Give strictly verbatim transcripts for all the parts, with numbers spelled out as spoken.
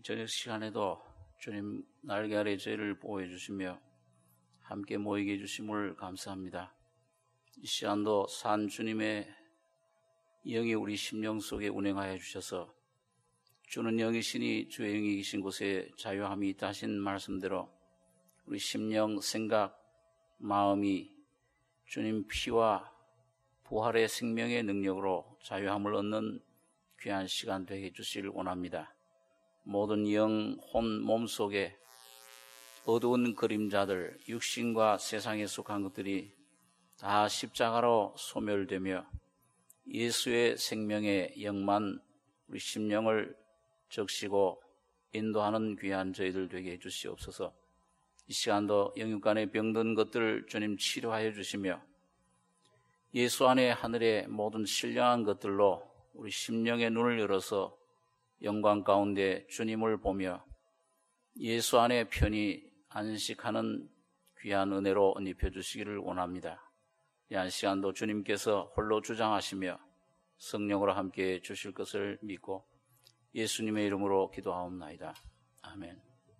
저녁 시간에도 주님 날개 아래 저희를 보호해 주시며 함께 모이게 해주심을 감사합니다. 이 시간도 산 주님의 영이 우리 심령 속에 운행하여 주셔서 주는 영이시니 주의 영이 계신 곳에 자유함이 있다 하신 말씀대로 우리 심령, 생각, 마음이 주님 피와 부활의 생명의 능력으로 자유함을 얻는 귀한 시간 되게 해주시길 원합니다. 모든 영, 혼, 몸 속에 어두운 그림자들, 육신과 세상에 속한 것들이 다 십자가로 소멸되며 예수의 생명의 영만 우리 심령을 적시고 인도하는 귀한 저희들 되게 해주시옵소서. 이 시간도 영육간에 병든 것들을 주님 치료하여 주시며 예수 안에 하늘의 모든 신령한 것들로 우리 심령의 눈을 열어서 영광 가운데 주님을 보며 예수 안에 편히 안식하는 귀한 은혜로 입혀 주시기를 원합니다. 이 한 시간도 주님께서 홀로 주장하시며 성령으로 함께 주실 것을 믿고 예수님의 이름으로 기도하옵나이다. 아멘.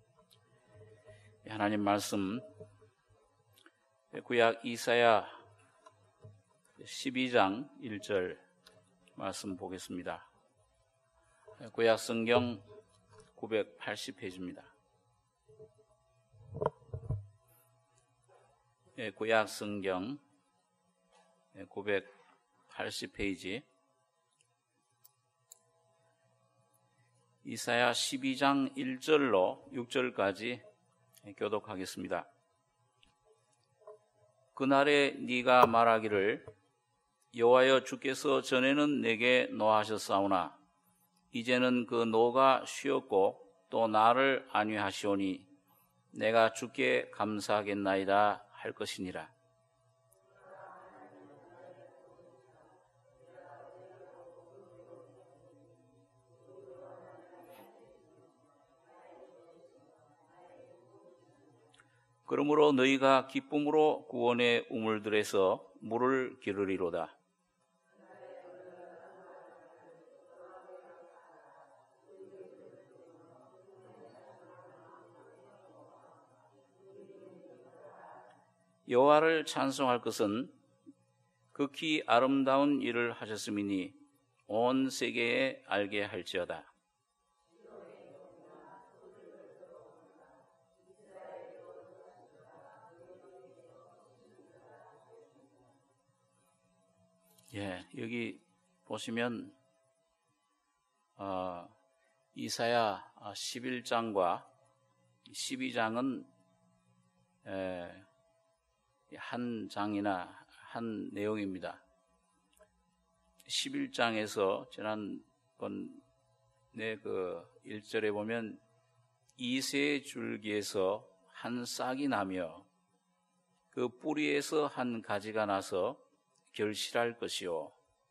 하나님 말씀 구약 이사야 십이 장 일 절 말씀 보겠습니다. 구약 성경 구백팔십 페이지입니다. 구약 성경 구백팔십 페이지 이사야 십이 장 일 절로 육 절까지 교독하겠습니다. 그날에 네가 말하기를 여호와여 주께서 전에는 내게 노하셨사오나 이제는 그 노가 쉬었고 또 나를 안위하시오니 내가 주께 감사하겠나이다 할 것이니라. 그러므로 너희가 기쁨으로 구원의 우물들에서 물을 기르리로다. 여호와를 찬송할 것은 극히 아름다운 일을 하셨음이니 온 세계에 알게 할지어다. 예, 여기 보시면 어, 이사야 십일 장과 십이 장은 에, 한 장이나 한 내용입니다. 십일 장에서 지난번에 그 일 절에 보면 이새 줄기에서 한 싹이 나며 그 뿌리에서 한 가지가 나서 결실할 것이요.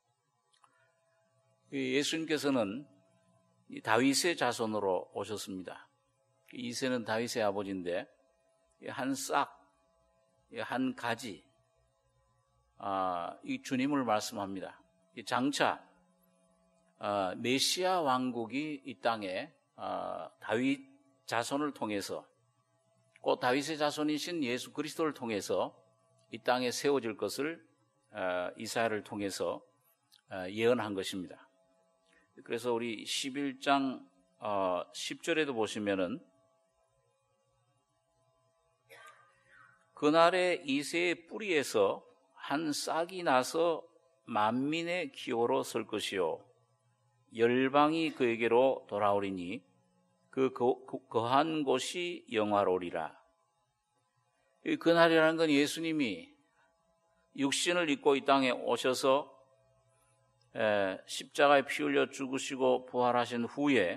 예수님께서는 다윗의 자손으로 오셨습니다. 이새는 다윗의 아버지인데 한 싹, 한 가지, 아, 이 주님을 말씀합니다. 장차 아, 메시아 왕국이 이 땅에 아, 다윗 자손을 통해서 곧 다윗의 자손이신 예수 그리스도를 통해서 이 땅에 세워질 것을 아, 이사야를 통해서 아, 예언한 것입니다. 그래서 우리 십일 장 어, 십 절에도 보시면은 그날에 이새의 뿌리에서 한 싹이 나서 만민의 기호로 설 것이요 열방이 그에게로 돌아오리니 그 거한 곳이 영화로리라. 그날이라는 건 예수님이 육신을 입고 이 땅에 오셔서 십자가에 피 흘려 죽으시고 부활하신 후에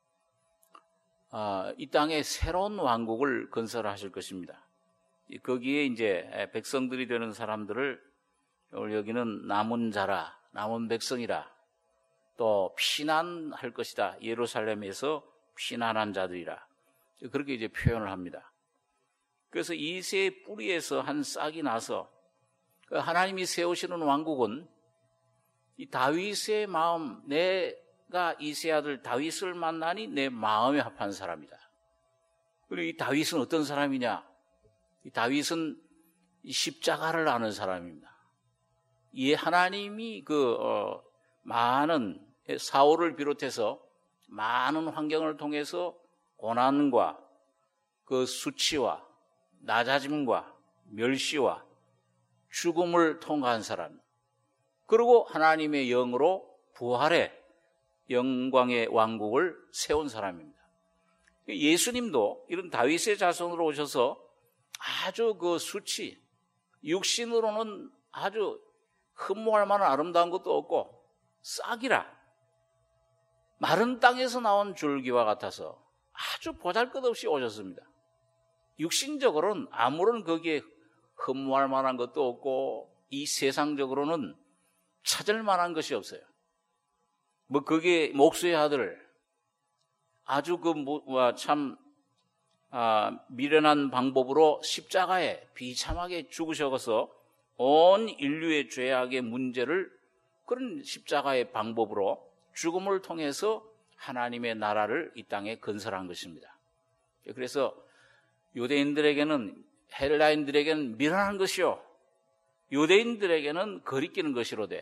이 땅에 새로운 왕국을 건설하실 것입니다. 거기에 이제 백성들이 되는 사람들을 오늘 여기는 남은 자라, 남은 백성이라, 또 피난할 것이다. 예루살렘에서 피난한 자들이라. 그렇게 이제 표현을 합니다. 그래서 이새의 뿌리에서 한 싹이 나서 하나님이 세우시는 왕국은 이 다윗의 마음, 내 이 세 아들 다윗을 만나니 내 마음에 합한 사람이다. 그리고 이 다윗은 어떤 사람이냐? 이 다윗은 이 십자가를 아는 사람입니다. 이 하나님이 그 어, 많은 사울을 비롯해서 많은 환경을 통해서 고난과 그 수치와 낮아짐과 멸시와 죽음을 통과한 사람, 그리고 하나님의 영으로 부활의 영광의 왕국을 세운 사람입니다. 예수님도 이런 다윗의 자손으로 오셔서 아주 그 수치, 육신으로는 아주 흠모할 만한 아름다운 것도 없고 싹이라 마른 땅에서 나온 줄기와 같아서 아주 보잘것없이 오셨습니다. 육신적으로는 아무런 거기에 흠모할 만한 것도 없고 이 세상적으로는 찾을 만한 것이 없어요. 뭐 그게 목수의 아들, 아주 그 참 아, 미련한 방법으로 십자가에 비참하게 죽으셔서 온 인류의 죄악의 문제를 그런 십자가의 방법으로 죽음을 통해서 하나님의 나라를 이 땅에 건설한 것입니다. 그래서 유대인들에게는, 헬라인들에게는 미련한 것이요, 유대인들에게는 거리끼는 것이로되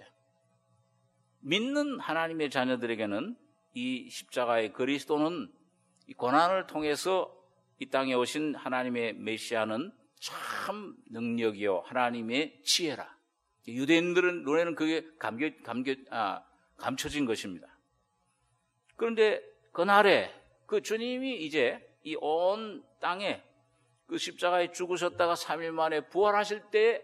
믿는 하나님의 자녀들에게는 이 십자가의 그리스도는 이 고난을 통해서 이 땅에 오신 하나님의 메시아는 참 능력이요 하나님의 지혜라. 유대인들은 눈에는 그게 감겨, 감겨, 아, 감춰진 것입니다. 그런데 그날에 그 주님이 이제 이 온 땅에 그 십자가에 죽으셨다가 삼 일 만에 부활하실 때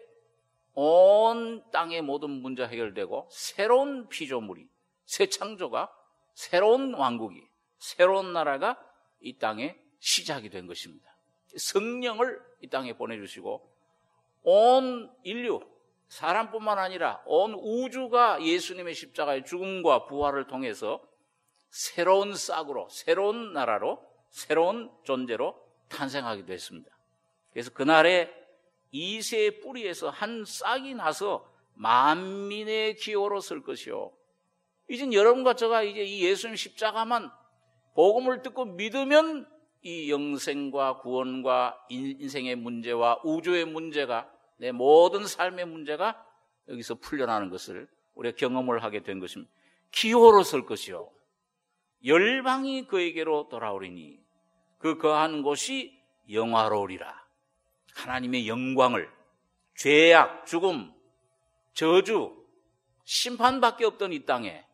온 땅의 모든 문제가 해결되고 새로운 피조물이, 새 창조가, 새로운 왕국이, 새로운 나라가 이 땅에 시작이 된 것입니다. 성령을 이 땅에 보내주시고 온 인류, 사람뿐만 아니라 온 우주가 예수님의 십자가의 죽음과 부활을 통해서 새로운 싹으로, 새로운 나라로, 새로운 존재로 탄생하게 됐습니다. 그래서 그날에 이새의 뿌리에서 한 싹이 나서 만민의 기호로 설 것이요. 이젠 여러분과 저가 이제 이 예수님 십자가만 복음을 듣고 믿으면 이 영생과 구원과 인생의 문제와 우주의 문제가, 내 모든 삶의 문제가 여기서 풀려나는 것을 우리가 경험을 하게 된 것입니다. 기호로 설 것이요. 열방이 그에게로 돌아오리니 그 거한 곳이 영화로우리라. 하나님의 영광을, 죄악, 죽음, 저주, 심판밖에 없던 이 땅에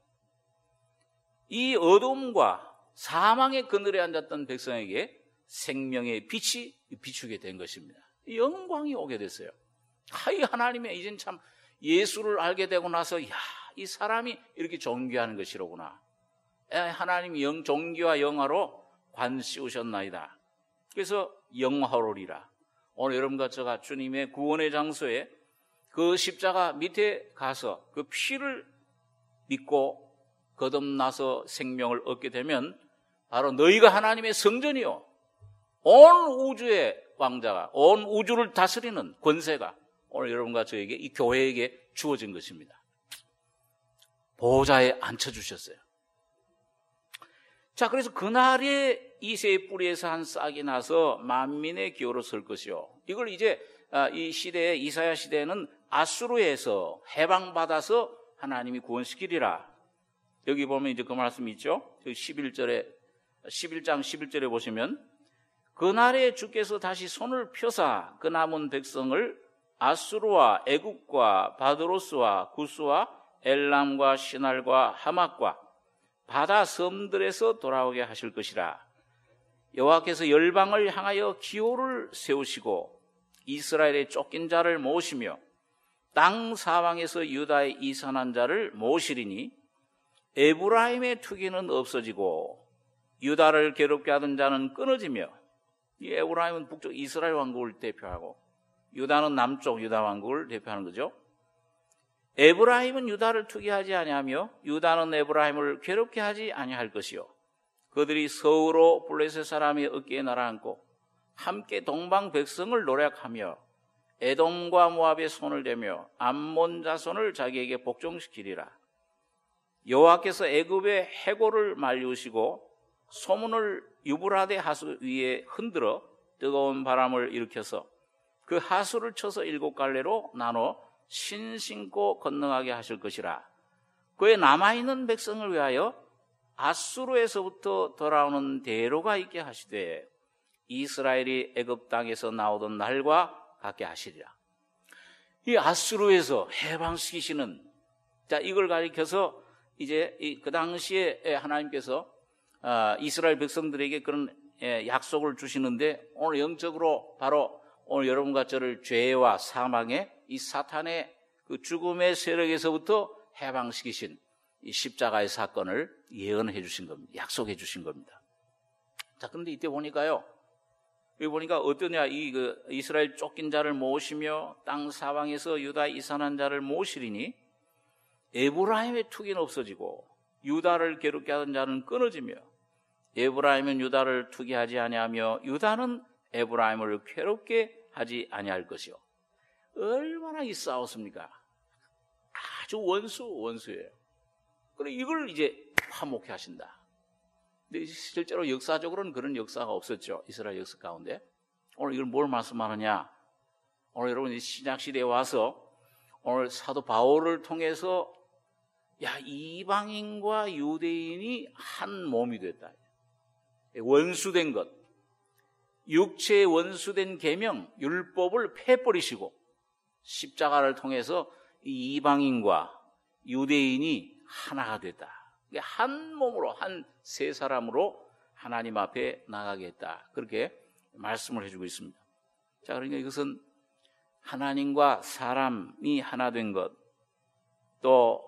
이 어둠과 사망의 그늘에 앉았던 백성에게 생명의 빛이 비추게 된 것입니다. 영광이 오게 됐어요. 하이 하나님의, 이젠 참 예수를 알게 되고 나서 야, 이 사람이 이렇게 존귀한 것이로구나. 하나님이 영, 존귀와 영화로 관 씌우셨나이다. 그래서 영화로리라. 오늘 여러분과 저가 주님의 구원의 장소에 그 십자가 밑에 가서 그 피를 믿고 거듭나서 생명을 얻게 되면 바로 너희가 하나님의 성전이요, 온 우주의 왕자가, 온 우주를 다스리는 권세가 오늘 여러분과 저에게, 이 교회에게 주어진 것입니다. 보좌에 앉혀주셨어요. 자, 그래서 그날에 이새의 뿌리에서 한 싹이 나서 만민의 기호로 설 것이요. 이걸 이제 이 시대에, 이사야 시대에는 아수르에서 해방받아서 하나님이 구원시키리라. 여기 보면 이제 그 말씀이 있죠. 십일 절에, 십일 장 십일 절에 보시면 그날에 주께서 다시 손을 펴사 그 남은 백성을 아수르와 애국과 바드로스와 구스와 엘람과 시날과 하맛과 바다 섬들에서 돌아오게 하실 것이라. 여호와께서 열방을 향하여 기호를 세우시고 이스라엘의 쫓긴 자를 모으시며 땅 사방에서 유다의 이산한 자를 모으시리니 에브라임의 투기는 없어지고 유다를 괴롭게 하던 자는 끊어지며, 이 에브라임은 북쪽 이스라엘 왕국을 대표하고 유다는 남쪽 유다 왕국을 대표하는 거죠. 에브라임은 유다를 투기하지 아니하며 유다는 에브라임을 괴롭게 하지 아니할 것이요. 그들이 서으로 블레셋 사람의 어깨에 날아앉고 함께 동방 백성을 노략하며 에돔과 모압의 손을 대며 암몬 자손을 자기에게 복종시키리라. 여호와께서 애굽의 해골을 말리우시고 소문을 유브라데 하수 위에 흔들어 뜨거운 바람을 일으켜서 그 하수를 쳐서 일곱 갈래로 나눠 신 신고 건너가게 하실 것이라. 그에 남아있는 백성을 위하여 아수르에서부터 돌아오는 대로가 있게 하시되 이스라엘이 애굽 땅에서 나오던 날과 같게 하시리라. 이 아수르에서 해방시키시는, 자, 이걸 가리켜서 이제 그 당시에 하나님께서 이스라엘 백성들에게 그런 약속을 주시는데, 오늘 영적으로 바로 오늘 여러분과 저를 죄와 사망의 이 사탄의 그 죽음의 세력에서부터 해방시키신 이 십자가의 사건을 예언해 주신 겁니다. 약속해 주신 겁니다. 자, 그런데 이때 보니까요, 여기 보니까 어떠냐, 이 그 이스라엘 쫓긴 자를 모으시며 땅 사방에서 유다 이산한 자를 모으시리니 에브라임의 투기는 없어지고 유다를 괴롭게 하던 자는 끊어지며 에브라임은 유다를 투기하지 아니하며 유다는 에브라임을 괴롭게 하지 아니할 것이요. 얼마나 이 싸웠습니까? 아주 원수 원수예요. 그래, 이걸 이제 화목해 하신다. 근데 실제로 역사적으로는 그런 역사가 없었죠. 이스라엘 역사 가운데. 오늘 이걸 뭘 말씀하느냐? 오늘 여러분 신약 시대에 와서 오늘 사도 바울을 통해서 야, 이방인과 유대인이 한 몸이 됐다. 원수된 것, 육체의 원수된 계명, 율법을 패버리시고 십자가를 통해서 이방인과 유대인이 하나가 됐다. 한 몸으로, 한 세 사람으로 하나님 앞에 나가겠다. 그렇게 말씀을 해주고 있습니다. 자, 그러니까 이것은 하나님과 사람이 하나 된 것, 또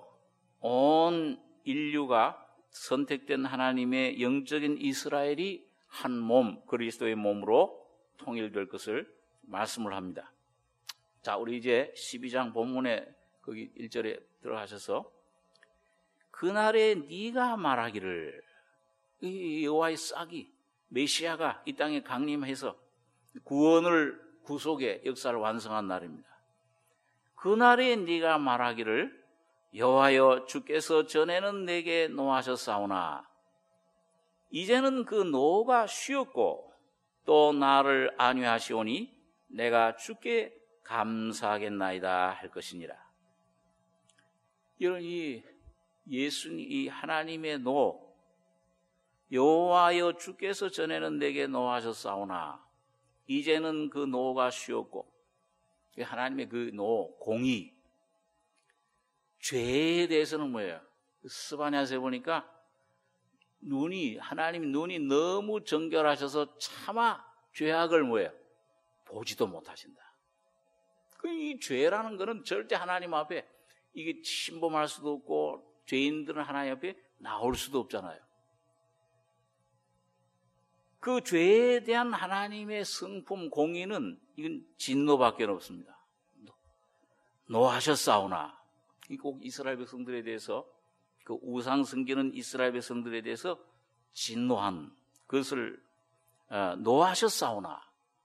온 인류가 선택된 하나님의 영적인 이스라엘이 한 몸, 그리스도의 몸으로 통일될 것을 말씀을 합니다. 자, 우리 이제 십이 장 본문에 거기 일 절에 들어가셔서 그날에 네가 말하기를, 이 여호와의 싹이 메시아가 이 땅에 강림해서 구원을, 구속의 역사를 완성한 날입니다. 그날에 네가 말하기를 여호와여 주께서 전에는 내게 노하셨사오나 이제는 그 노가 쉬었고 또 나를 안위하시오니 내가 주께 감사하겠나이다 할 것이니라. 이런 이 예수님, 이 하나님의 노, 여호와여 주께서 전에는 내게 노하셨사오나 이제는 그 노가 쉬었고, 하나님의 그 노, 공의, 죄에 대해서는 뭐예요? 스바냐서에 보니까 눈이, 하나님 눈이 너무 정결하셔서 차마 죄악을 뭐예요? 보지도 못하신다. 이 죄라는 것은 절대 하나님 앞에 이게 침범할 수도 없고 죄인들은 하나님 앞에 나올 수도 없잖아요. 그 죄에 대한 하나님의 성품 공의는 이건 진노밖에 없습니다. 노하셨사오나, 꼭 이스라엘 백성들에 대해서, 그 우상 섬기는 이스라엘 백성들에 대해서 진노한 그것을 어, 노하셨사오나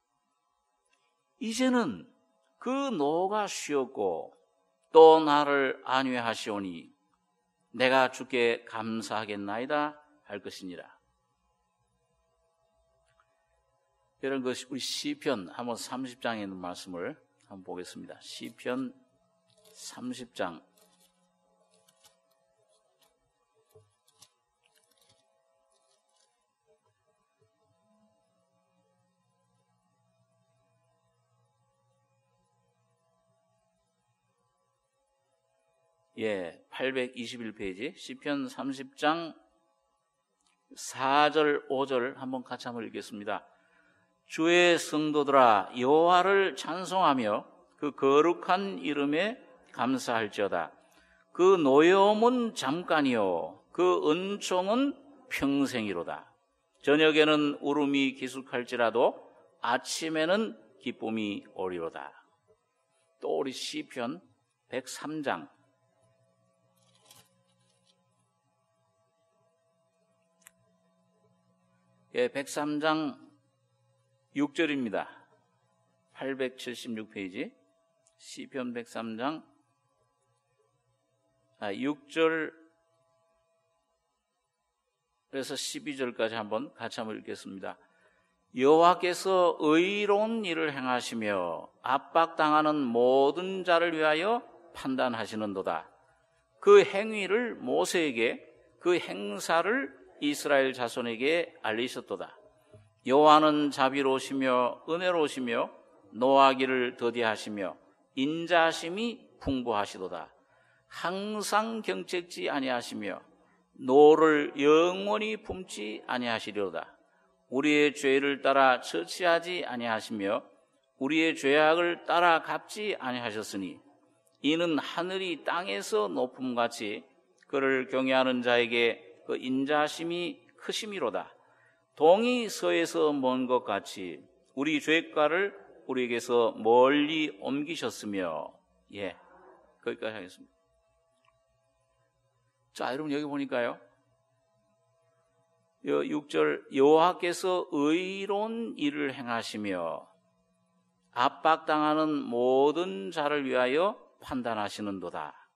이제는 그 노가 쉬었고 또 나를 안위하시오니 내가 주께 감사하겠나이다 할 것이니라. 이런 것이 우리 시편 한번 삼십 장에 있는 말씀을 한번 보겠습니다. 시편 삼십 장 예, 팔백이십일 페이지 시편 삼십 장 사 절 오 절 한번 같이 한번 읽겠습니다. 주의 성도들아 여호와를 찬송하며 그 거룩한 이름에 감사할지어다. 그 노여움은 잠깐이요 그 은총은 평생이로다. 저녁에는 울음이 기숙할지라도 아침에는 기쁨이 오리로다. 또 우리 시편 백삼 장 예, 백삼 장 육 절입니다. 팔백칠십육 페이지 시편 백삼 장 아, 육 절 그래서 십이 절까지 한번 같이 한번 읽겠습니다. 여호와께서 의로운 일을 행하시며 압박당하는 모든 자를 위하여 판단하시는도다. 그 행위를 모세에게, 그 행사를 이스라엘 자손에게 알리셨도다. 여호와는 자비로우시며 은혜로우시며 노하기를 더디하시며 인자하심이 풍부하시도다. 항상 경책지 아니하시며 노를 영원히 품지 아니하시리로다. 우리의 죄를 따라 처치하지 아니하시며 우리의 죄악을 따라 갚지 아니하셨으니 이는 하늘이 땅에서 높음같이 그를 경외하는 자에게 그 인자하심이 크심이로다. 동이 서에서 먼 것 같이 우리 죄가를 우리에게서 멀리 옮기셨으며. 예, 거기까지 하겠습니다. 자, 여러분 여기 보니까요, 육 절 여호와께서 의로운 일을 행하시며 압박당하는 모든 자를 위하여 판단하시는도다.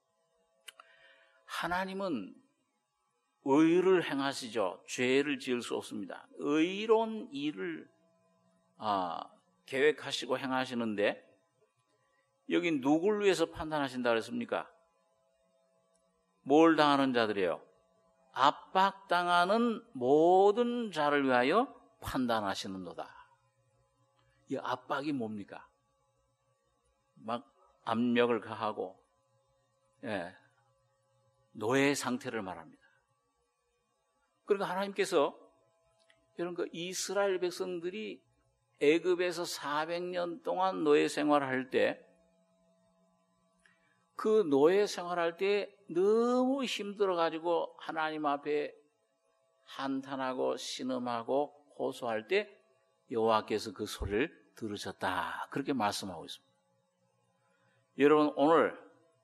하나님은 의를 행하시죠. 죄를 지을 수 없습니다. 의로운 일을 아, 계획하시고 행하시는데 여기 누굴 위해서 판단하신다 그랬습니까? 뭘 당하는 자들이에요? 압박당하는 모든 자를 위하여 판단하시는도다. 이 압박이 뭡니까? 막 압력을 가하고, 예, 노예 상태를 말합니다. 그러니까 하나님께서 이런 그 이스라엘 백성들이 애굽에서 사백 년 동안 노예 생활할 때, 그 노예 생활할 때 너무 힘들어가지고 하나님 앞에 한탄하고 신음하고 호소할 때 여호와께서 그 소리를 들으셨다. 그렇게 말씀하고 있습니다. 여러분, 오늘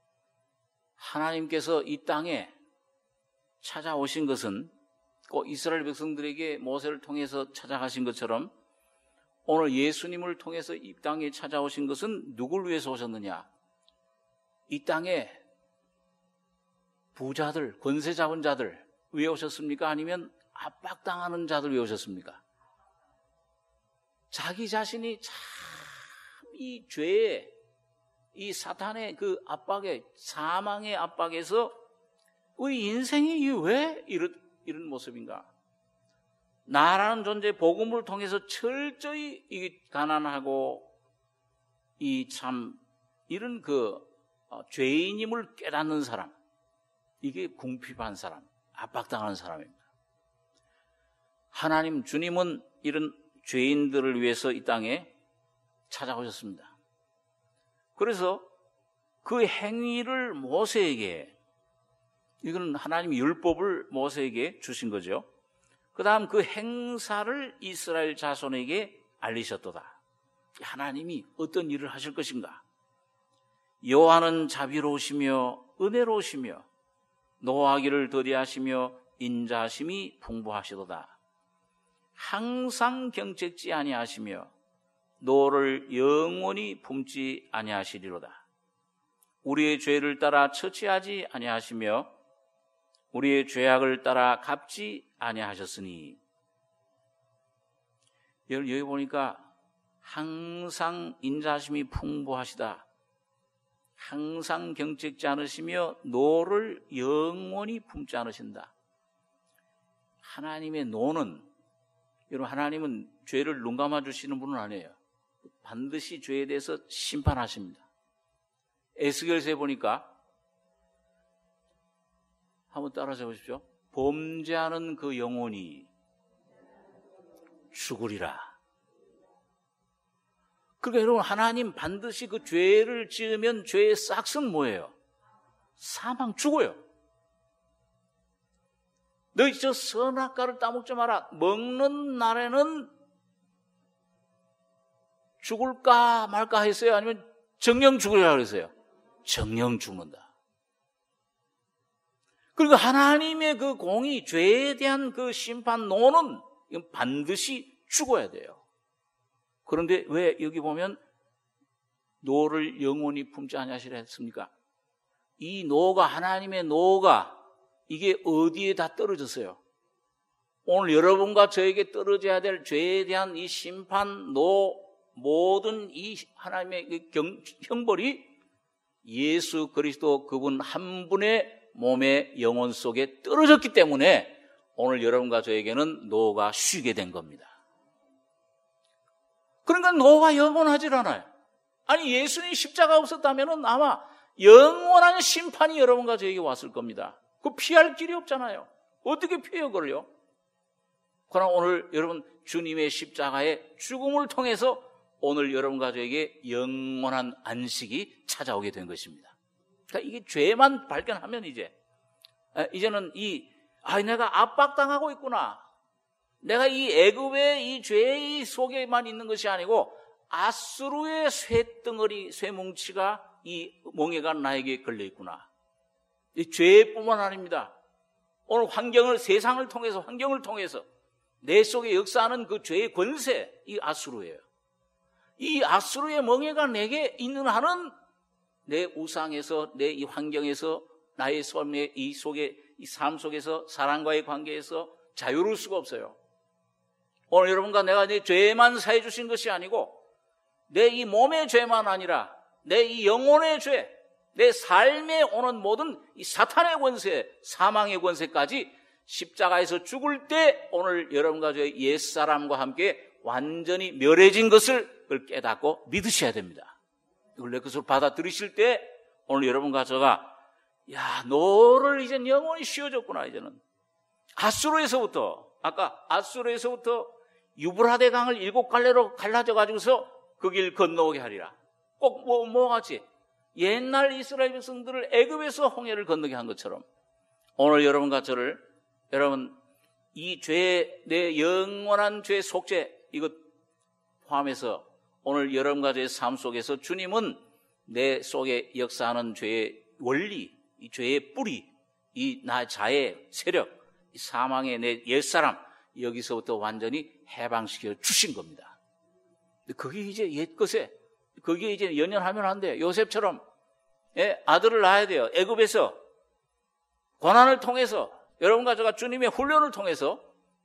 하나님께서 이 땅에 찾아오신 것은 꼭 이스라엘 백성들에게 모세를 통해서 찾아가신 것처럼 오늘 예수님을 통해서 이 땅에 찾아오신 것은 누굴 위해서 오셨느냐? 이 땅에 부자들, 권세 잡은 자들 위해 오셨습니까? 아니면 압박당하는 자들 위해 오셨습니까? 자기 자신이 참 이 죄에, 이 사탄의 그 압박에, 사망의 압박에서 우리 인생이 왜 이런, 이런 모습인가? 나라는 존재, 복음을 통해서 철저히 이 가난하고 이 참 이런 그 어, 죄인임을 깨닫는 사람, 이게 궁핍한 사람, 압박당하는 사람입니다. 하나님, 주님은 이런 죄인들을 위해서 이 땅에 찾아오셨습니다. 그래서 그 행위를 모세에게, 이건 하나님 율법을 모세에게 주신 거죠. 그 다음 그 행사를 이스라엘 자손에게 알리셨도다. 하나님이 어떤 일을 하실 것인가? 여호와는 자비로우시며 은혜로우시며 노하기를 더디하시며 인자하심이 풍부하시도다. 항상 경책지 아니하시며 노를 영원히 품지 아니하시리로다. 우리의 죄를 따라 처치하지 아니하시며 우리의 죄악을 따라 갚지 아니하셨으니. 여기 보니까 항상 인자하심이 풍부하시다. 항상 경책지 않으시며 노를 영원히 품지 않으신다. 하나님의 노는, 여러분, 하나님은 죄를 눈 감아 주시는 분은 아니에요. 반드시 죄에 대해서 심판하십니다. 에스겔서에 보니까, 한번 따라서 보십시오. 범죄하는 그 영혼이 죽으리라. 그러니까 여러분, 하나님 반드시 그 죄를 지으면 죄의 싹은 뭐예요? 사망, 죽어요. 너희 저 선악과를 따먹지 마라. 먹는 날에는 죽을까 말까 했어요? 아니면 정령 죽으리라 그랬어요? 정령 죽는다. 그리고 하나님의 그 공의, 죄에 대한 그 심판 노는 이건 반드시 죽어야 돼요. 그런데 왜 여기 보면 노를 영원히 품지 아니하시라 했습니까? 이 노가, 하나님의 노가 이게 어디에 다 떨어졌어요? 오늘 여러분과 저에게 떨어져야 될 죄에 대한 이 심판, 노, 모든 이 하나님의 경, 형벌이 예수 그리스도 그분 한 분의 몸의 영혼 속에 떨어졌기 때문에 오늘 여러분과 저에게는 노가 쉬게 된 겁니다. 그러니까 노가 영원하질 않아요. 아니 예수님 십자가 없었다면 아마 영원한 심판이 여러분과 저에게 왔을 겁니다. 그 피할 길이 없잖아요. 어떻게 피해요 그걸요? 그러나 오늘 여러분 주님의 십자가의 죽음을 통해서 오늘 여러분과 저에게 영원한 안식이 찾아오게 된 것입니다. 그러니까 이게 죄만 발견하면 이제 이제는 이 아, 내가 압박당하고 있구나. 내가 이 애굽의 이 죄의 속에만 있는 것이 아니고 아수르의 쇠덩어리, 쇠뭉치가 이 멍에가 나에게 걸려 있구나. 이 죄뿐만 아닙니다. 오늘 환경을 세상을 통해서 환경을 통해서 내 속에 역사하는 그 죄의 권세, 이 아수르예요. 이 아수르의 멍에가 내게 있는 한은 내 우상에서 내 이 환경에서 나의 삶의 이 속에 이 삶 속에서 사람과의 관계에서 자유로울 수가 없어요. 오늘 여러분과 내가 내 죄만 사해 주신 것이 아니고 내 이 몸의 죄만 아니라 내 이 영혼의 죄, 내 삶에 오는 모든 이 사탄의 권세, 사망의 권세까지 십자가에서 죽을 때 오늘 여러분과 저의 옛사람과 함께 완전히 멸해진 것을 깨닫고 믿으셔야 됩니다. 이걸 내 것으로 받아들이실 때 오늘 여러분과 저가 야, 너를 이제 영원히 쉬어줬구나. 이제는 아수르에서부터 아까 아수르에서부터 유브라데 강을 일곱 갈래로 갈라져 가지고서 그 길 건너오게 하리라. 꼭 뭐 뭐 같이 옛날 이스라엘 백성들을 애굽에서 홍해를 건너게 한 것처럼 오늘 여러분과 저를 여러분 이 죄, 내 영원한 죄 속죄 이것 포함해서 오늘 여러분과 저의 삶 속에서 주님은 내 속에 역사하는 죄의 원리, 이 죄의 뿌리, 이 나 자의 세력, 이 사망의 내 옛사람 여기서부터 완전히 해방시켜 주신 겁니다. 그게 이제 옛것에 그게 이제 연연하면 안 돼요. 요셉처럼 예, 아들을 낳아야 돼요. 애굽에서 고난을 통해서 여러분과 제가 주님의 훈련을 통해서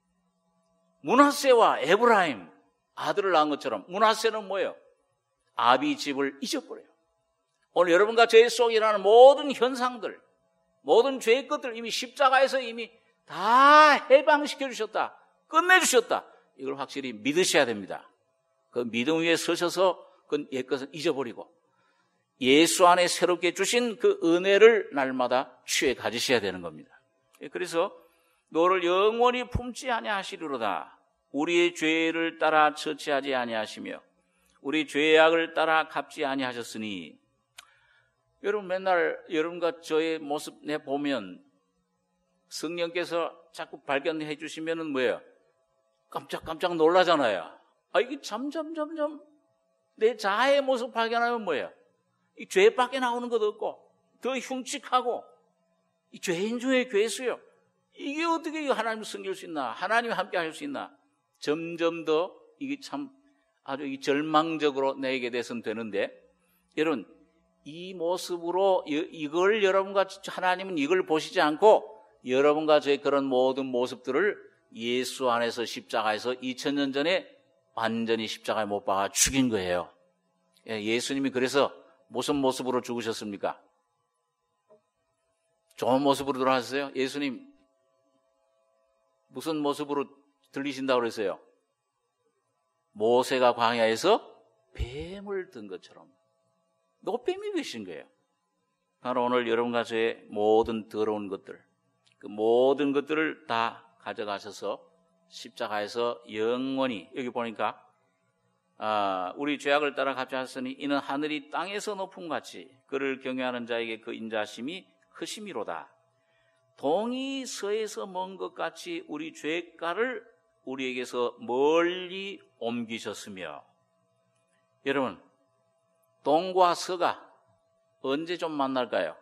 므낫세와 에브라임 아들을 낳은 것처럼 므낫세는 뭐예요? 아비 집을 잊어버려요. 오늘 여러분과 제 속에 일어나는 모든 현상들, 모든 죄의 것들 이미 십자가에서 이미 다 해방시켜 주셨다. 끝내주셨다. 이걸 확실히 믿으셔야 됩니다. 그 믿음 위에 서셔서 그 옛것을 잊어버리고 예수 안에 새롭게 주신 그 은혜를 날마다 취해 가지셔야 되는 겁니다. 그래서 너를 영원히 품지 아니하시리로다. 우리의 죄를 따라 처치하지 아니하시며 우리 죄악을 따라 갚지 아니하셨으니 여러분 맨날 여러분과 저의 모습 내 보면 성령께서 자꾸 발견해 주시면은 뭐예요? 깜짝깜짝 놀라잖아요. 아, 이게 점점점점 내 자아의 모습 발견하면 뭐예요? 이 죄밖에 나오는 것 없고 더 흉측하고 이 죄인 중에 괴수요. 이게 어떻게 하나님 섬길 수 있나? 하나님이 함께 할 수 있나? 점점 더 이게 참 아주 절망적으로 내게 돼서는 되는데 여러분 이 모습으로 이걸 여러분과 하나님은 이걸 보시지 않고 여러분과 저의 그런 모든 모습들을 예수 안에서 십자가에서 이천 년 전에 완전히 십자가에 못 박아 죽인 거예요. 예수님이 그래서 무슨 모습으로 죽으셨습니까? 좋은 모습으로 돌아가셨어요? 예수님 무슨 모습으로 들리신다고 그랬어요? 모세가 광야에서 뱀을 든 것처럼 노뱀이 되신 거예요. 바로 오늘 여러분과 저의 모든 더러운 것들, 그 모든 것들을 다 가져가셔서 십자가에서 영원히 여기 보니까 아, 우리 죄악을 따라 갚지 하셨으니 이는 하늘이 땅에서 높음 같이 그를 경외하는 자에게 그 인자심이 크심이로다. 동이 서에서 먼 것 같이 우리 죄가를 우리에게서 멀리 옮기셨으며 여러분 동과 서가 언제 좀 만날까요?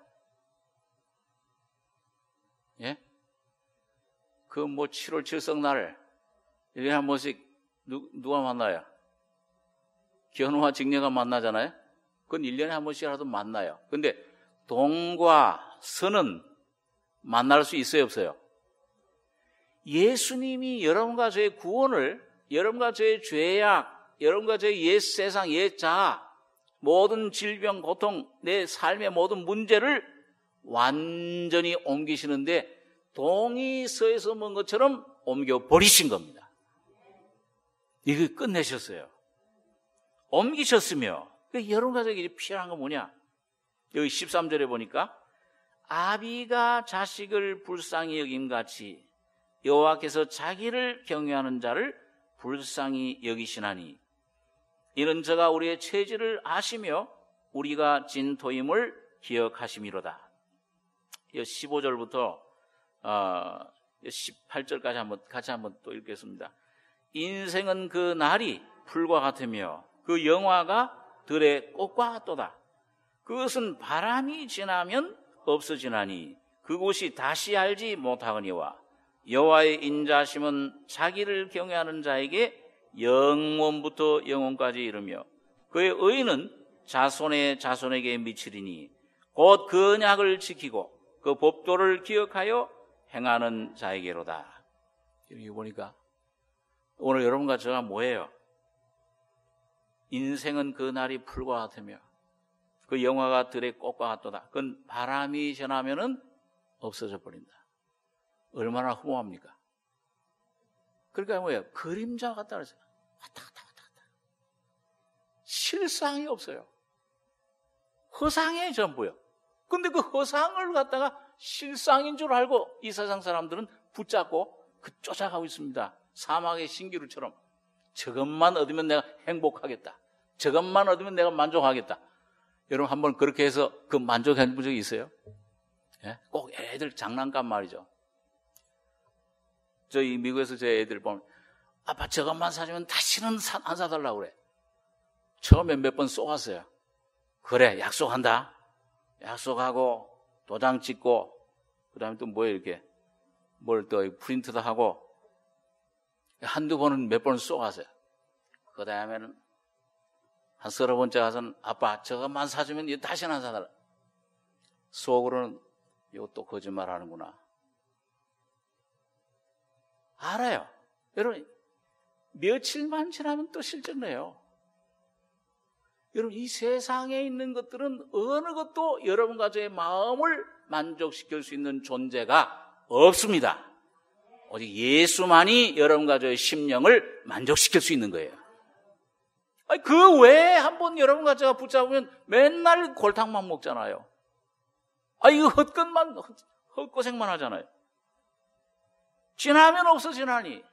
예? 그 뭐 칠월 칠성날 일 년에 한 번씩 누, 누가 만나요? 견우와 직녀가 만나잖아요? 그건 일 년에 한 번씩이라도 만나요. 근데 동과 서는 만날 수 있어요, 없어요? 예수님이 여러분과 저의 구원을, 여러분과 저의 죄악, 여러분과 저의 옛 세상, 옛 자아, 모든 질병, 고통, 내 삶의 모든 문제를 완전히 옮기시는데 동이 서에서 먼 것처럼 옮겨버리신 겁니다. 이거 끝내셨어요. 옮기셨으며, 여러분과 저에게 필요한 건 뭐냐? 여기 십삼 절에 보니까 아비가 자식을 불쌍히 여김같이 여호와께서 자기를 경외하는 자를 불쌍히 여기시나니 이는 저가 우리의 체질을 아시며 우리가 진토임을 기억하심이로다. 십오 절부터 십팔 절까지 한번 같이 한번 또 읽겠습니다. 인생은 그 날이 풀과 같으며 그 영화가 들의 꽃과 같도다. 그것은 바람이 지나면 없어지나니 그곳이 다시 알지 못하거니와 여호와의 인자심은 자기를 경외하는 자에게 영원부터 영원까지 이르며 그의 의는 자손의 자손에게 미치리니 곧 그 언약을 지키고 그 법도를 기억하여 행하는 자에게로다. 여기 보니까 오늘 여러분과 저가 뭐예요? 인생은 그 날이 풀과 같으며 그 영화가 들의 꽃과 같도다. 그건 바람이 전하면은 없어져 버린다. 얼마나 허무합니까? 그러니까 뭐예요? 그림자 같다 그랬어요. 왔다 갔다 왔다 갔다. 실상이 없어요. 허상의 전부요. 근데 그 허상을 갖다가 실상인 줄 알고 이 세상 사람들은 붙잡고 그 쫓아가고 있습니다. 사막의 신기루처럼. 저것만 얻으면 내가 행복하겠다. 저것만 얻으면 내가 만족하겠다. 여러분 한번 그렇게 해서 그 만족해 본 적이 있어요? 예? 꼭 애들 장난감 말이죠. 저희 미국에서 제 애들 보면 아빠 저것만 사주면 다시는 사, 안 사달라고 그래. 처음에 몇 번 쏘았어요. 그래 약속한다. 약속하고 도장 찍고 그 다음에 또 뭐예요 이렇게 뭘 또 프린트도 하고 한두 번은 몇 번을 쏘았어요. 그 다음에는 한 서너 번째 가서는 아빠 저것만 사주면 이거 다시는 안 사달라. 속으로는 이것도 거짓말 하는구나. 알아요. 여러분 며칠만 지나면 또 실증내요. 여러분 이 세상에 있는 것들은 어느 것도 여러분과 저의 마음을 만족시킬 수 있는 존재가 없습니다. 오직 예수만이 여러분과 저의 심령을 만족시킬 수 있는 거예요. 아니, 그 외에 한번 여러분과 제가 붙잡으면 맨날 골탕만 먹잖아요. 아, 이거 헛것만, 헛고생만 하잖아요. 지나면 없어지나니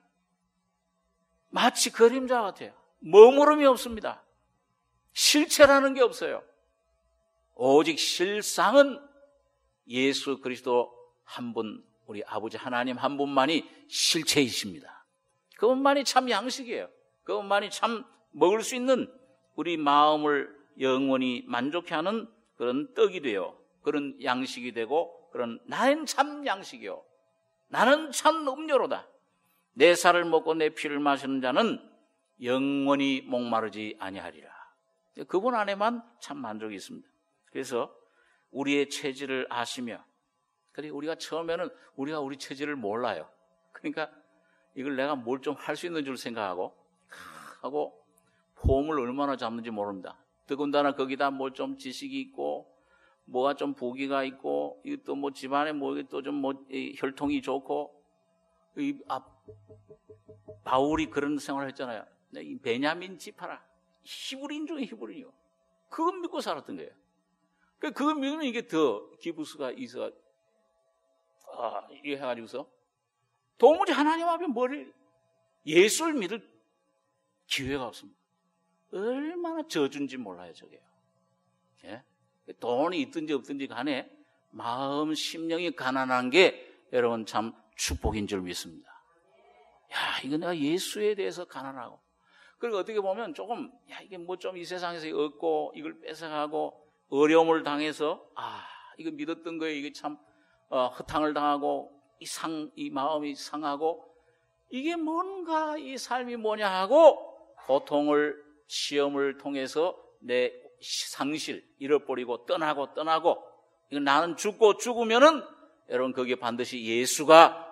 마치 그림자 같아요. 머무름이 없습니다. 실체라는 게 없어요. 오직 실상은 예수 그리스도 한 분, 우리 아버지 하나님 한 분만이 실체이십니다. 그분만이 참 양식이에요. 그분만이 참 먹을 수 있는 우리 마음을 영원히 만족해 하는 그런 떡이 되어 그런 양식이 되고 그런 나는 참 양식이요. 나는 참 음료로다. 내 살을 먹고 내 피를 마시는 자는 영원히 목마르지 아니하리라. 그분 안에만 참 만족이 있습니다. 그래서 우리의 체질을 아시며 그리고 우리가 처음에는 우리가 우리 체질을 몰라요. 그러니까 이걸 내가 뭘 좀 할 수 있는 줄 생각하고 하고 폼을 얼마나 잡는지 모릅니다. 더군다나 거기다 뭐 좀 지식이 있고 뭐가 좀 부기가 있고 또 뭐 집안에 뭐 또 좀 뭐 혈통이 좋고 이 아, 바울이 그런 생활을 했잖아요. 이 베냐민 지파라 히브리인 중에 히브리인이요. 그거 믿고 살았던 거예요. 그거 믿으면 이게 더 기부스가 있어 아, 이렇게 해가지고서 도무지 하나님 앞에 머리를 예수를 믿을 기회가 없습니다. 얼마나 저준지 몰라요, 저게요. 예? 돈이 있든지 없든지 간에 마음, 심령이 가난한 게 여러분 참 축복인 줄 믿습니다. 야, 이거 내가 예수에 대해서 가난하고. 그리고 어떻게 보면 조금, 야, 이게 뭐 좀 이 세상에서 얻고, 이걸 뺏어가고, 어려움을 당해서, 아, 이거 믿었던 거에 이게 참, 어, 허탕을 당하고, 이 상, 이 마음이 상하고, 이게 뭔가 이 삶이 뭐냐 하고, 고통을, 시험을 통해서 내 상실, 잃어버리고, 떠나고, 떠나고, 이거 나는 죽고 죽으면은, 여러분, 거기에 반드시 예수가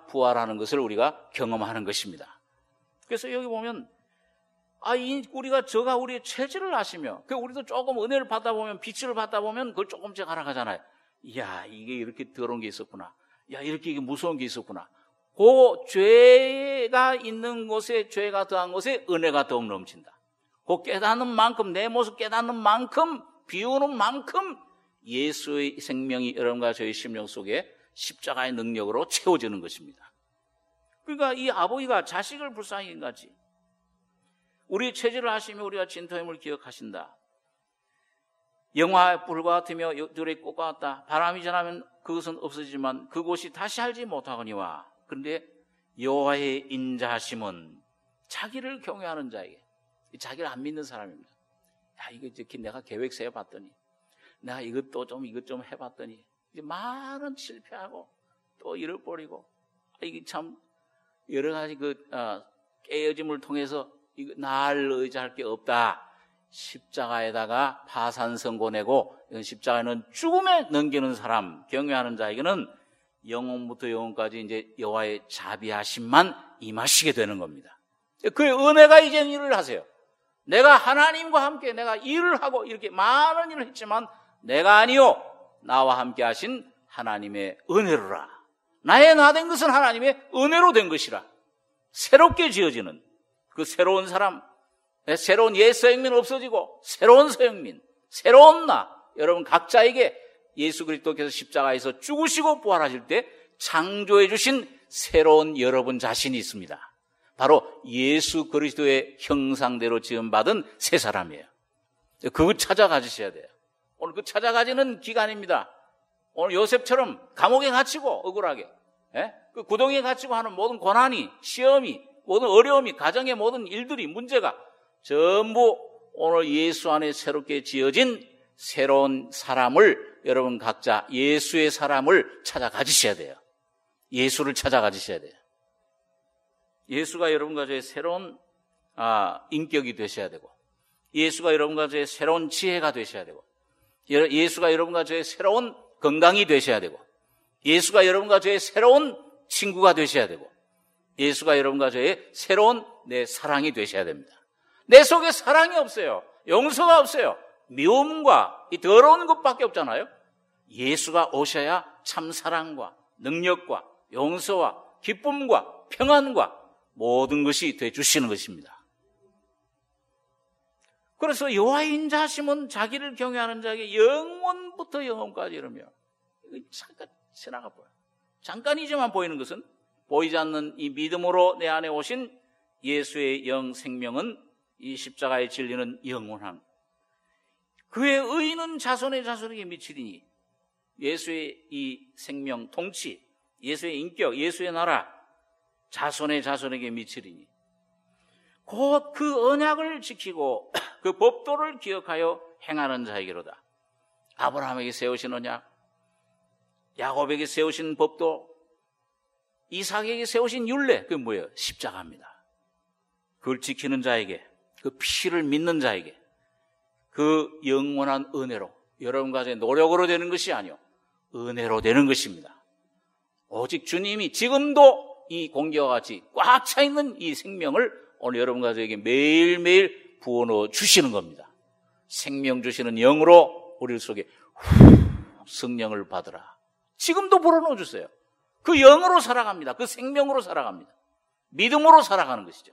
부활하는 것을 우리가 경험하는 것입니다. 그래서 여기 보면 아, 이 우리가 저가 우리의 체질을 아시며, 그 우리도 조금 은혜를 받다 보면, 빛을 받다 보면 그걸 조금씩 알아가잖아요. 이야, 이게 이렇게 더러운 게 있었구나. 야, 이렇게 이게 무서운 게 있었구나. 그 죄가 있는 곳에, 죄가 더한 곳에 은혜가 더욱 넘친다. 그 깨닫는 만큼, 내 모습 깨닫는 만큼, 비우는 만큼 예수의 생명이 여러분과 저희 심령 속에 십자가의 능력으로 채워지는 것입니다. 그러니까 이 아버지가 자식을 불쌍히 여긴같이 우리 체질을 아시며 우리가 진토임을 기억하신다. 영화의 불과 같으며 들의 꽃과 같다. 바람이 전하면 그것은 없어지지만 그곳이 다시 알지 못하거니와. 그런데 여호와의 인자하심은 자기를 경외하는 자에게, 자기를 안 믿는 사람입니다. 야, 이거 이렇게 내가 계획 세워봤더니, 내가 이것도 좀 이것 좀 해봤더니 이제 많은 실패하고 또 잃어버리고, 이게 참 여러 가지 그 어, 깨어짐을 통해서 이거 날 의지할 게 없다. 십자가에다가 파산선고 내고, 이건 십자가는 죽음에 넘기는 사람, 경외하는 자에게는 영원부터 영원까지 이제 여호와의 자비하심만 임하시게 되는 겁니다. 그의 은혜가 이제 일을 하세요. 내가 하나님과 함께 내가 일을 하고 이렇게 많은 일을 했지만 내가 아니요 나와 함께 하신 하나님의 은혜로라. 나의 나 된 것은 하나님의 은혜로 된 것이라. 새롭게 지어지는 그 새로운 사람, 새로운 옛 서영민 없어지고 새로운 서영민, 새로운 나, 여러분 각자에게 예수 그리스도께서 십자가에서 죽으시고 부활하실 때 창조해 주신 새로운 여러분 자신이 있습니다. 바로 예수 그리스도의 형상대로 지음받은 새 사람이에요. 그거 찾아가지셔야 돼요. 오늘 그 찾아가지는 기간입니다. 오늘 요셉처럼 감옥에 갇히고 억울하게, 예? 그 구덩이에 갇히고 하는 모든 고난이, 시험이, 모든 어려움이, 가정의 모든 일들이, 문제가 전부 오늘 예수 안에 새롭게 지어진 새로운 사람을 여러분 각자 예수의 사람을 찾아 가지셔야 돼요. 예수를 찾아 가지셔야 돼요. 예수가 여러분과 저의 새로운 아, 인격이 되셔야 되고, 예수가 여러분과 저의 새로운 지혜가 되셔야 되고, 예수가 여러분과 저의 새로운 건강이 되셔야 되고, 예수가 여러분과 저의 새로운 친구가 되셔야 되고, 예수가 여러분과 저의 새로운 내 사랑이 되셔야 됩니다. 내 속에 사랑이 없어요. 용서가 없어요. 미움과 이 더러운 것밖에 없잖아요. 예수가 오셔야 참 사랑과 능력과 용서와 기쁨과 평안과 모든 것이 되주시는 것입니다. 그래서 여호와의 인자하심은 자기를 경외하는 자에게 영원부터 영원까지 이르며, 이거 잠깐 지나가 보여요. 잠깐이지만 보이는 것은 보이지 않는 이 믿음으로 내 안에 오신 예수의 영 생명은 이 십자가의 진리는 영원한, 그의 의는 자손의 자손에게 미치리니, 예수의 이 생명 통치, 예수의 인격, 예수의 나라 자손의 자손에게 미치리니 곧 그 언약을 지키고 그 법도를 기억하여 행하는 자에게로다. 아브라함에게 세우신 언약, 야곱에게 세우신 법도, 이삭에게 세우신 율례, 그게 뭐예요? 십자가입니다. 그걸 지키는 자에게, 그 피를 믿는 자에게 그 영원한 은혜로, 여러분과 제 노력으로 되는 것이 아니요 은혜로 되는 것입니다. 오직 주님이 지금도 이 공기와 같이 꽉 차 있는 이 생명을 오늘 여러분과 저에게 매일매일 부어넣어 주시는 겁니다. 생명 주시는 영으로 우리 속에 후, 성령을 받으라. 지금도 불어넣어 주세요. 그 영으로 살아갑니다. 그 생명으로 살아갑니다. 믿음으로 살아가는 것이죠.